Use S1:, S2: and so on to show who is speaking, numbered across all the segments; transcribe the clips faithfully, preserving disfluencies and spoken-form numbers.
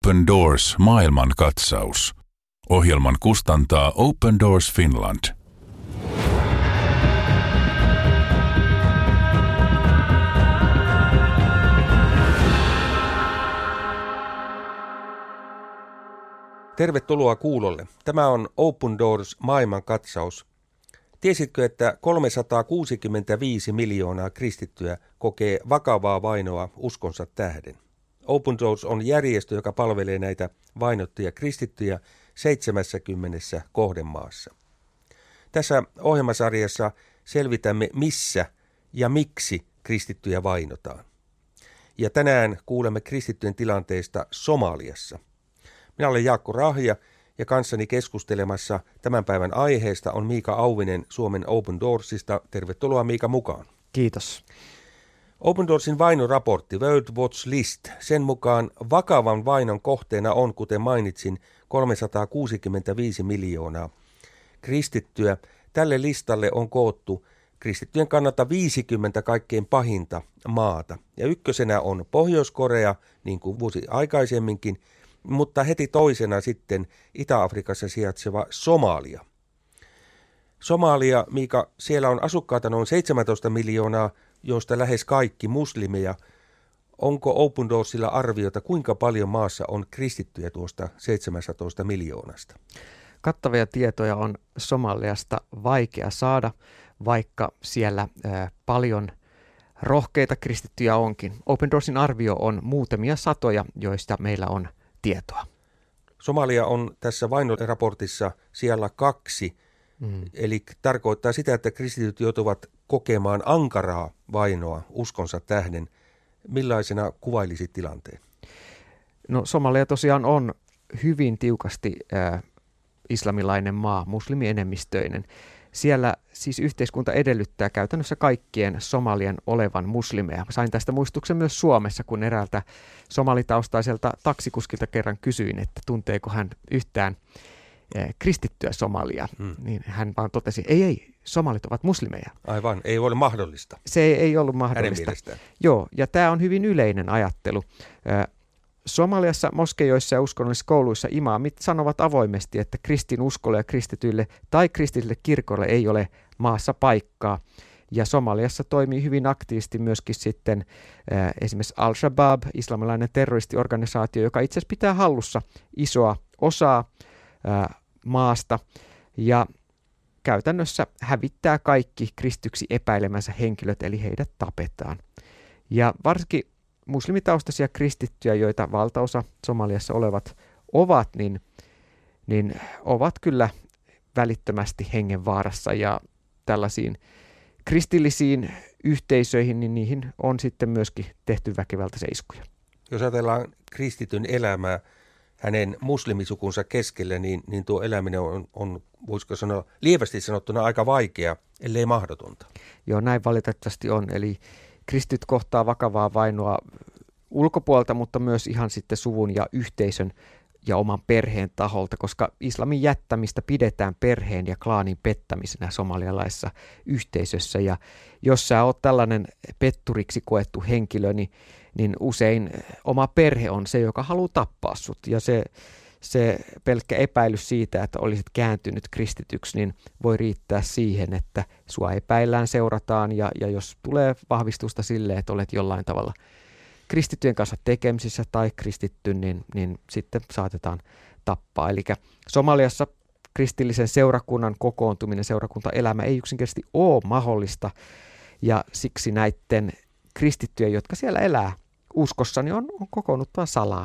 S1: Open Doors maailmankatsaus. Ohjelman kustantaa Open Doors Finland.
S2: Tervetuloa kuulolle. Tämä on Open Doors maailmankatsaus. Tiesitkö, että kolmesataakuusikymmentäviisi miljoonaa kristittyä kokee vakavaa vainoa uskonsa tähden? Open Doors on järjestö, joka palvelee näitä vainottuja kristittyjä seitsemässäkymmenessä kohdemaassa. Tässä ohjelmasarjassa selvitämme, missä ja miksi kristittyjä vainotaan. Ja tänään kuulemme kristittyjen tilanteesta Somaliassa. Minä olen Jaakko Rahja ja kanssani keskustelemassa tämän päivän aiheesta on Miika Auvinen Suomen Open Doorsista. Tervetuloa Miika mukaan.
S3: Kiitos.
S2: Open Doorsin vainoraportti World Watch List. Sen mukaan vakavan vainon kohteena on, kuten mainitsin, kolmesataakuusikymmentäviisi miljoonaa kristittyä. Tälle listalle on koottu kristittyjen kannalta viisikymmentä kaikkein pahinta maata. Ja ykkösenä on Pohjois-Korea, niin kuin vuosi aikaisemminkin, mutta heti toisena sitten Itä-Afrikassa sijaitseva Somalia. Somalia, Miika, siellä on asukkaita noin seitsemäntoista miljoonaa, joista lähes kaikki muslimeja. Onko Open Doorsilla arviota, kuinka paljon maassa on kristittyjä tuosta seitsemäntoista miljoonasta?
S3: Kattavia tietoja on Somaliasta vaikea saada, vaikka siellä ää, paljon rohkeita kristittyjä onkin. Open Doorsin arvio on muutamia satoja, joista meillä on tietoa.
S2: Somalia on tässä vainoraportissa siellä kaksi, mm. eli tarkoittaa sitä, että kristityt joutuvat kokemaan ankaraa vainoa uskonsa tähden. Millaisena kuvailisit tilanteen?
S3: No Somalia tosiaan on hyvin tiukasti äh, islamilainen maa, muslimienemmistöinen. Siellä siis yhteiskunta edellyttää käytännössä kaikkien somalien olevan muslimeja. Sain tästä muistuksen myös Suomessa, kun eräältä somalitaustaiselta taksikuskilta kerran kysyin, että tunteeko hän yhtään eh, kristittyä Somalia. Hmm. Niin hän vaan totesi, ei, ei, somalit ovat muslimeja.
S2: Aivan, ei ole mahdollista.
S3: Se ei, ei ollut mahdollista.
S2: Hänen mielestään.
S3: Joo, ja tämä on hyvin yleinen ajattelu. Somaliassa moskejoissa ja uskonnollisissa kouluissa imaamit sanovat avoimesti, että kristinuskolle ja kristityille tai kristillisille kirkoille ei ole maassa paikkaa. Ja Somaliassa toimii hyvin aktiivisesti myöskin sitten äh, esimerkiksi Al-Shabaab, islamilainen terroristiorganisaatio, joka itse asiassa pitää hallussa isoa osaa äh, maasta ja käytännössä hävittää kaikki kristyksi epäilemänsä henkilöt, eli heidät tapetaan. Ja varsinkin muslimitaustaisia kristittyjä, joita valtaosa Somaliassa olevat ovat, niin, niin ovat kyllä välittömästi hengenvaarassa ja tällaisiin kristillisiin yhteisöihin, niin niihin on sitten myöskin tehty väkivaltaisia iskuja.
S2: Jos ajatellaan kristityn elämää hänen muslimisukunsa keskellä, niin, niin tuo eläminen on, on, voisiko sanoa, lievästi sanottuna aika vaikea, ellei mahdotonta.
S3: Joo, näin valitettavasti on. Eli kristityt kohtaa vakavaa vainoa ulkopuolelta, mutta myös ihan sitten suvun ja yhteisön ja oman perheen taholta, koska islamin jättämistä pidetään perheen ja klaanin pettämisenä somalialaisessa yhteisössä. Ja jos sä oot tällainen petturiksi koettu henkilö, niin, niin usein oma perhe on se, joka haluaa tappaa sut. Ja se, se pelkkä epäilys siitä, että olisit kääntynyt kristityksi, niin voi riittää siihen, että sua epäillään, seurataan ja, ja jos tulee vahvistusta sille, että olet jollain tavalla kristittyjen kanssa tekemisissä tai kristitty, niin, niin sitten saatetaan tappaa. Eli Somaliassa kristillisen seurakunnan kokoontuminen, seurakuntaelämä ei yksinkertaisesti ole mahdollista ja siksi näiden kristittyjen, jotka siellä elää uskossa, niin on, on kokoonnuttava salaa.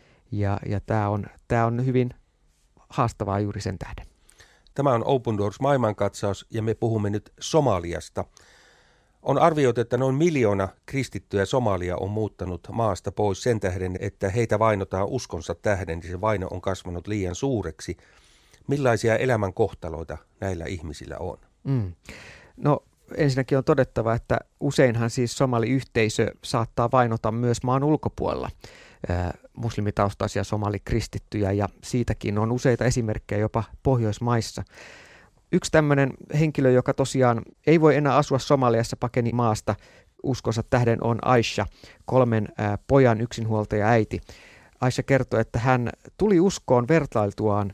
S3: Ja, ja tämä on, tämä on hyvin haastavaa juuri sen tähden.
S2: Tämä on Open Doors maailmankatsaus ja me puhumme nyt Somaliasta. On arvioitu, että noin miljoona kristittyä Somalia on muuttanut maasta pois sen tähden, että heitä vainotaan uskonsa tähden, niin se vaino on kasvanut liian suureksi. Millaisia elämän kohtaloita näillä ihmisillä on? Mm.
S3: No ensinnäkin on todettava, että useinhan siis somaliyhteisö saattaa vainota myös maan ulkopuolella muslimitaustaisia somalikristittyjä ja siitäkin on useita esimerkkejä jopa Pohjoismaissa. Yksi tämmöinen henkilö, joka tosiaan ei voi enää asua Somaliassa, pakeni maasta uskonsa tähden, on Aisha, kolmen ää, pojan yksinhuoltaja äiti. Aisha kertoo, että hän tuli uskoon vertailtuaan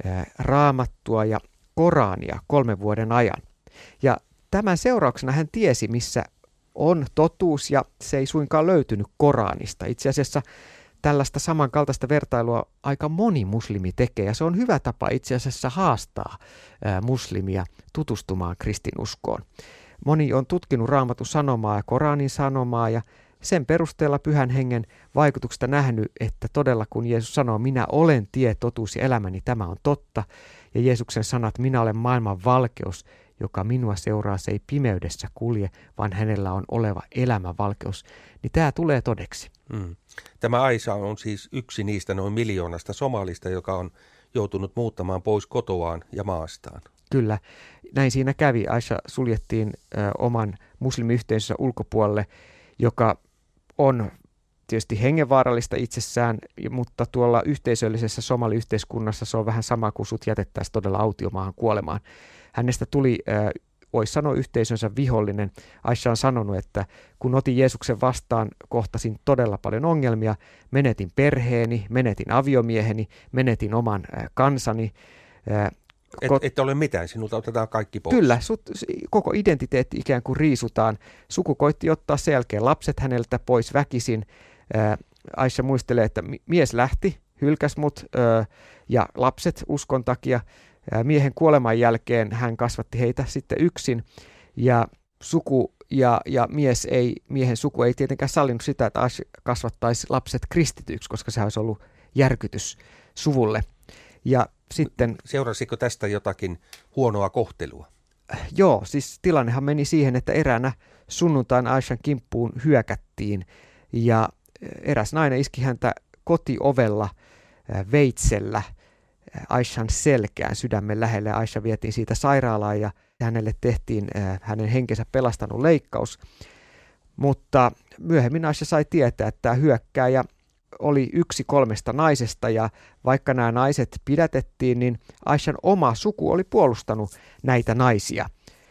S3: Raamattua ja Korania kolmen vuoden ajan. Ja tämän seurauksena hän tiesi, missä on totuus, ja se ei suinkaan löytynyt Koranista. Itse asiassa tällaista samankaltaista vertailua aika moni muslimi tekee, ja se on hyvä tapa itse asiassa haastaa muslimia tutustumaan kristinuskoon. Moni on tutkinut Raamatun sanomaa ja Koranin sanomaa, ja sen perusteella Pyhän Hengen vaikutuksesta nähnyt, että todella kun Jeesus sanoo, minä olen tie, totuus ja elämä, niin tämä on totta. Ja Jeesuksen sanat, minä olen maailman valkeus, joka minua seuraa, se ei pimeydessä kulje, vaan hänellä on oleva elämän valkeus, niin tämä tulee todeksi.
S2: Mm. Tämä Aisha on siis yksi niistä noin miljoonasta somalista, joka on joutunut muuttamaan pois kotoaan ja maastaan.
S3: Kyllä, näin siinä kävi. Aisha suljettiin ö, oman muslimiyhteisönsä ulkopuolelle, joka on tietysti hengenvaarallista itsessään, mutta tuolla yhteisöllisessä somaliyhteiskunnassa se on vähän sama kuin sut jätettäisiin todella autiomaahan kuolemaan. Hänestä tuli, äh, voisi sanoa, yhteisönsä vihollinen. Aisha on sanonut, että kun otin Jeesuksen vastaan, kohtasin todella paljon ongelmia. Menetin perheeni, menetin aviomieheni, menetin oman äh, kansani. Äh,
S2: Et, et ole mitään, sinulta otetaan kaikki pois.
S3: Kyllä, sut, koko identiteetti ikään kuin riisutaan. Suku koitti ottaa sen jälkeen lapset häneltä pois väkisin. Ää, Aisha muistelee, että mies lähti, hylkäs mut ää, ja lapset uskon takia. Ää, miehen kuoleman jälkeen hän kasvatti heitä sitten yksin. Ja suku ja, ja mies ei, miehen suku ei tietenkään sallinut sitä, että Aisha kasvattaisi lapset kristityiksi, koska se olisi ollut järkytys suvulle. Ja sitten,
S2: seurasiko tästä jotakin huonoa kohtelua?
S3: Joo, siis tilannehan meni siihen, että eräänä sunnuntain Aishan kimppuun hyökättiin ja eräs nainen iski häntä kotiovella veitsellä Aishan selkään sydämen lähelle. Aisha vietiin siitä sairaalaan ja hänelle tehtiin hänen henkensä pelastanut leikkaus, mutta myöhemmin Aisha sai tietää, että tämä hyökkääjä oli yksi kolmesta naisesta, ja vaikka nämä naiset pidätettiin, niin Aishan oma suku oli puolustanut näitä naisia.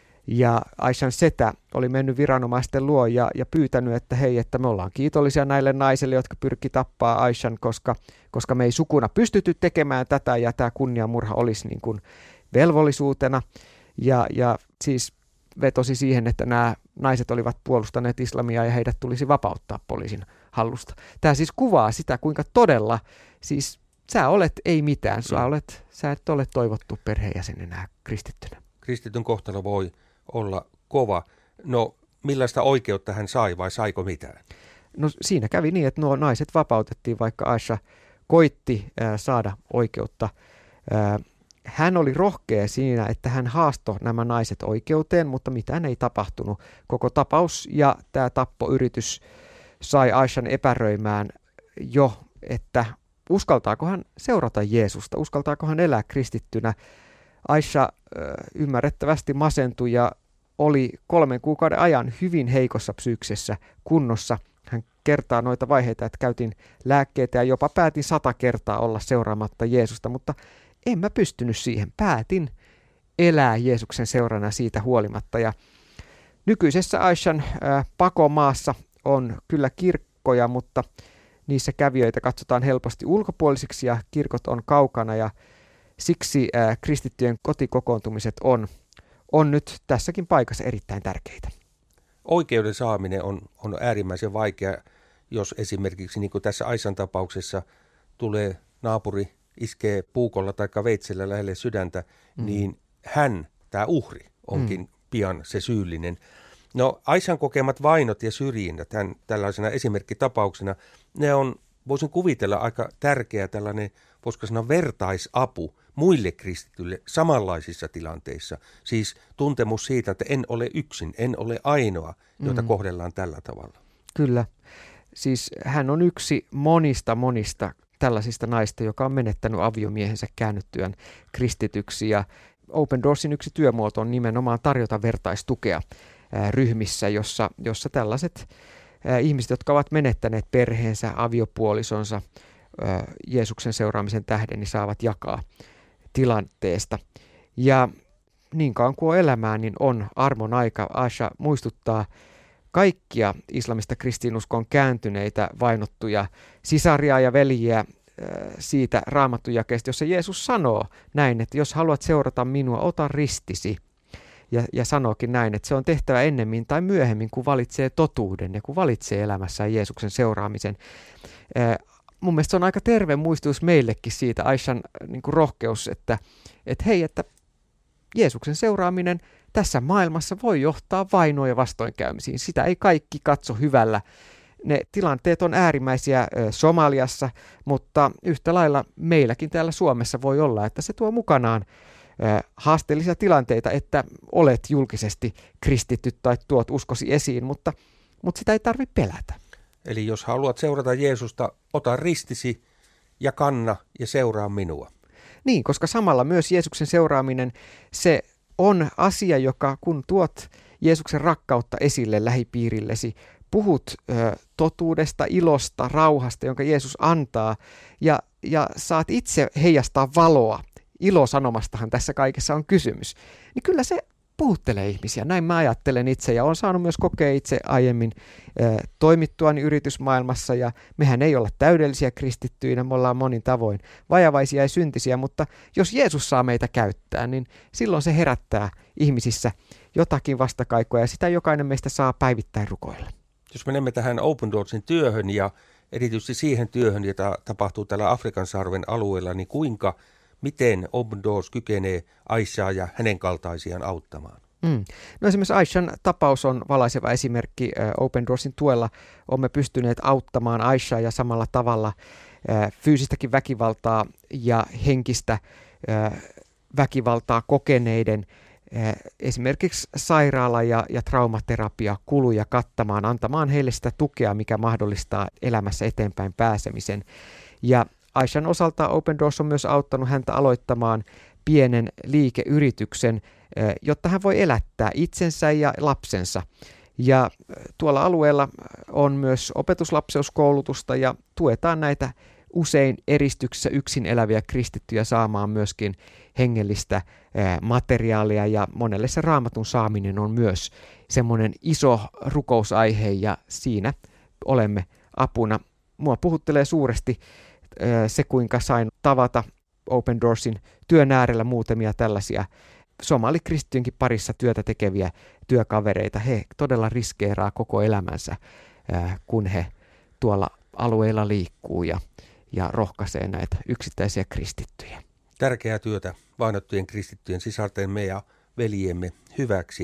S3: Ja Aishan setä oli mennyt viranomaisten luo ja, ja pyytänyt, että hei, että me ollaan kiitollisia näille naisille, jotka pyrki tappaa Aishan, koska, koska me ei sukuna pystytty tekemään tätä, ja tämä kunniamurha olisi niin kuin velvollisuutena. Ja, ja siis vetosi siihen, että nämä naiset olivat puolustaneet islamia ja heidät tulisi vapauttaa poliisin hallusta. Tämä siis kuvaa sitä, kuinka todella, siis sä olet ei mitään, sä, olet, sä et ole toivottu perheenjäsenenä kristittynä.
S2: Kristityn kohtalo voi olla kova. No, millaista oikeutta hän sai vai saiko mitään?
S3: No siinä kävi niin, että nuo naiset vapautettiin, vaikka Aisha koitti äh, saada oikeutta. Äh, Hän oli rohkea siinä, että hän haastoi nämä naiset oikeuteen, mutta mitään ei tapahtunut. Koko tapaus ja tämä tappoyritys sai Aishan epäröimään jo, että uskaltaako hän seurata Jeesusta, uskaltaako hän elää kristittynä. Aisha äh, ymmärrettävästi masentui ja oli kolmen kuukauden ajan hyvin heikossa psyyksessä kunnossa. Hän kertaa noita vaiheita, että käytin lääkkeitä ja jopa päätin sata kertaa olla seuraamatta Jeesusta, mutta en mä pystynyt siihen. Päätin elää Jeesuksen seurana siitä huolimatta. Ja nykyisessä Aishan ää, pakomaassa on kyllä kirkkoja, mutta niissä kävijöitä katsotaan helposti ulkopuolisiksi ja kirkot on kaukana. Ja siksi ää, kristittyjen kotikokoontumiset on, on nyt tässäkin paikassa erittäin tärkeitä.
S2: Oikeuden saaminen on, on äärimmäisen vaikea, jos esimerkiksi niin kuin tässä Aishan tapauksessa tulee naapuri iskee puukolla tai veitsellä lähelle sydäntä, mm. niin hän, tämä uhri, onkin mm. pian se syyllinen. No, Aishan kokemat vainot ja syrjinnät, hän tällaisena esimerkkitapauksena, ne on, voisin kuvitella, aika tärkeä tällainen, voisiko sanoa, vertaisapu muille kristityille samanlaisissa tilanteissa. Siis tuntemus siitä, että en ole yksin, en ole ainoa, jota mm. kohdellaan tällä tavalla.
S3: Kyllä. Siis hän on yksi monista monista tällaisista naista, joka on menettänyt aviomiehensä käännyttyään kristityksi. Ja Open Doorsin yksi työmuoto on nimenomaan tarjota vertaistukea ää, ryhmissä, jossa, jossa tällaiset ää, ihmiset, jotka ovat menettäneet perheensä, aviopuolisonsa ää, Jeesuksen seuraamisen tähden, niin saavat jakaa tilanteesta. Ja niin kauan kuin on elämää, niin on armon aika. Aisha muistuttaa kaikkia islamista kristinuskoon kääntyneitä vainottuja sisaria ja veljiä siitä raamattujakeesta, jossa Jeesus sanoo näin, että jos haluat seurata minua, ota ristisi. Ja, ja sanookin näin, että se on tehtävä ennemmin tai myöhemmin, kun valitsee totuuden ja kun valitsee elämässään Jeesuksen seuraamisen. Ää, mun mielestä se on aika terve muistutus meillekin siitä, Aishan niin kuin rohkeus, että, että hei, että Jeesuksen seuraaminen tässä maailmassa voi johtaa vainoa ja vastoinkäymisiin. Sitä ei kaikki katso hyvällä. Ne tilanteet on äärimmäisiä Somaliassa, mutta yhtä lailla meilläkin täällä Suomessa voi olla, että se tuo mukanaan haasteellisia tilanteita, että olet julkisesti kristitty tai tuot uskosi esiin, mutta, mutta sitä ei tarvitse pelätä.
S2: Eli jos haluat seurata Jeesusta, ota ristisi ja kanna ja seuraa minua.
S3: Niin, koska samalla myös Jeesuksen seuraaminen, se on asia, joka kun tuot Jeesuksen rakkautta esille lähipiirillesi, puhut ö, totuudesta, ilosta, rauhasta, jonka Jeesus antaa, ja, ja saat itse heijastaa valoa. Ilosanomastahan tässä kaikessa on kysymys. Niin kyllä se puhuttelee ihmisiä. Näin mä ajattelen itse, ja olen saanut myös kokea itse aiemmin ö, toimittuani yritysmaailmassa, ja mehän ei olla täydellisiä kristittyinä, me ollaan monin tavoin vajavaisia ja syntisiä, mutta jos Jeesus saa meitä käyttää, niin silloin se herättää ihmisissä jotakin vastakaikua, ja sitä jokainen meistä saa päivittäin rukoilla.
S2: Jos menemme tähän Open Doorsin työhön ja erityisesti siihen työhön, jota tapahtuu täällä Afrikan sarven alueella, niin kuinka, miten Open Doors kykenee Aishaa ja hänen kaltaisiaan auttamaan?
S3: Mm. No esimerkiksi Aishan tapaus on valaiseva esimerkki. Open Doorsin tuella olemme pystyneet auttamaan Aishaa ja samalla tavalla fyysistäkin väkivaltaa ja henkistä väkivaltaa kokeneiden esimerkiksi sairaala- ja, ja traumaterapia kuluja kattamaan, antamaan heille sitä tukea, mikä mahdollistaa elämässä eteenpäin pääsemisen. Ja Aishan osalta Open Doors on myös auttanut häntä aloittamaan pienen liikeyrityksen, jotta hän voi elättää itsensä ja lapsensa. Ja tuolla alueella on myös opetuslapseuskoulutusta ja tuetaan näitä usein eristyksissä yksin eläviä kristittyjä saamaan myöskin hengellistä materiaalia, ja monelle se raamatun saaminen on myös semmoinen iso rukousaihe, ja siinä olemme apuna. Mua puhuttelee suuresti se, kuinka sain tavata Open Doorsin työn äärellä muutamia tällaisia somalikristityjenkin parissa työtä tekeviä työkavereita. He todella riskeeraa koko elämänsä, kun he tuolla alueilla liikkuu ja, ja rohkaisee näitä yksittäisiä kristittyjä.
S2: Tärkeää työtä vainottujen kristittyjen sisartemme ja veljemme hyväksi.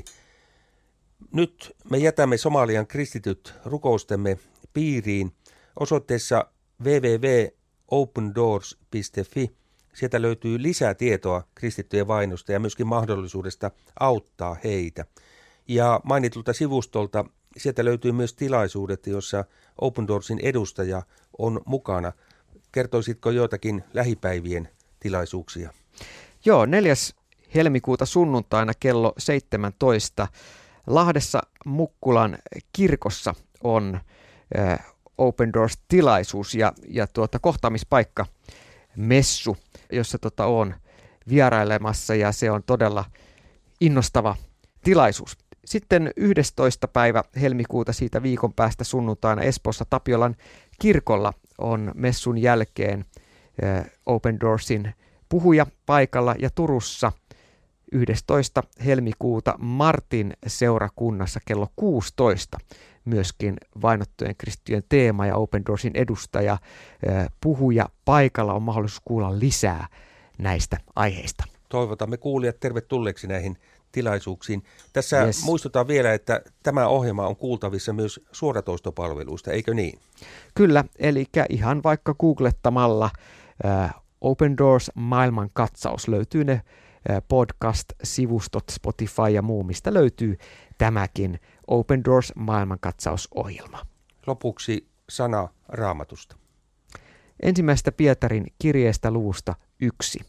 S2: Nyt me jätämme Somalian kristityt rukoustemme piiriin osoitteessa double-u double-u double-u piste open doors piste f i. Sieltä löytyy lisää tietoa kristittyjen vainosta ja myöskin mahdollisuudesta auttaa heitä. Ja mainitulta sivustolta sieltä löytyy myös tilaisuudet, joissa Open Doorsin edustaja on mukana. Kertoisitko joitakin lähipäivien tilaisuuksia?
S3: Joo, neljäs helmikuuta sunnuntaina kello seitsemäntoista Lahdessa Mukkulan kirkossa on äh, Open Doors-tilaisuus ja, ja tuota, kohtaamispaikka messu, jossa tota, on vierailemassa, ja se on todella innostava tilaisuus. Sitten yhdestoista päivä helmikuuta siitä viikon päästä sunnuntaina Espoossa Tapiolan kirkolla on messun jälkeen äh, Open Doorsin puhuja paikalla, ja Turussa yhdestoista helmikuuta Martin seurakunnassa kello kuusitoista myöskin vainottujen kristittyjen teema ja Open Doorsin edustaja äh, puhuja paikalla. On mahdollisuus kuulla lisää näistä aiheista.
S2: Toivotamme kuulijat tervetulleeksi näihin tilaisuuksiin. Tässä
S3: Yes.
S2: muistutaan vielä, että tämä ohjelma on kuultavissa myös suoratoistopalveluista, eikö niin?
S3: Kyllä, eli ihan vaikka googlettamalla äh, Open Doors maailman katsaus löytyy ne äh, podcast-sivustot, Spotify ja muu, mistä löytyy tämäkin Open Doors maailman katsausohjelma.
S2: Lopuksi sana Raamatusta.
S3: Ensimmäistä Pietarin kirjeestä luvusta yksi.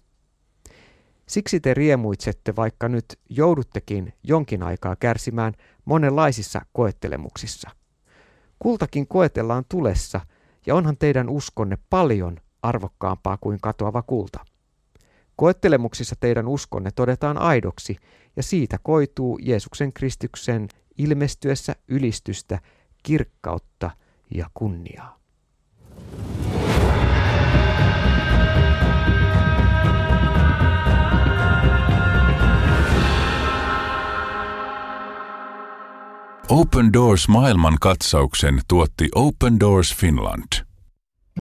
S3: Siksi te riemuitsette, vaikka nyt jouduttekin jonkin aikaa kärsimään monenlaisissa koettelemuksissa. Kultakin koetellaan tulessa, ja onhan teidän uskonne paljon arvokkaampaa kuin katoava kulta. Koettelemuksissa teidän uskonne todetaan aidoksi, ja siitä koituu Jeesuksen Kristuksen ilmestyessä ylistystä, kirkkautta ja kunniaa.
S1: Open Doors maailmankatsauksen tuotti Open Doors Finland.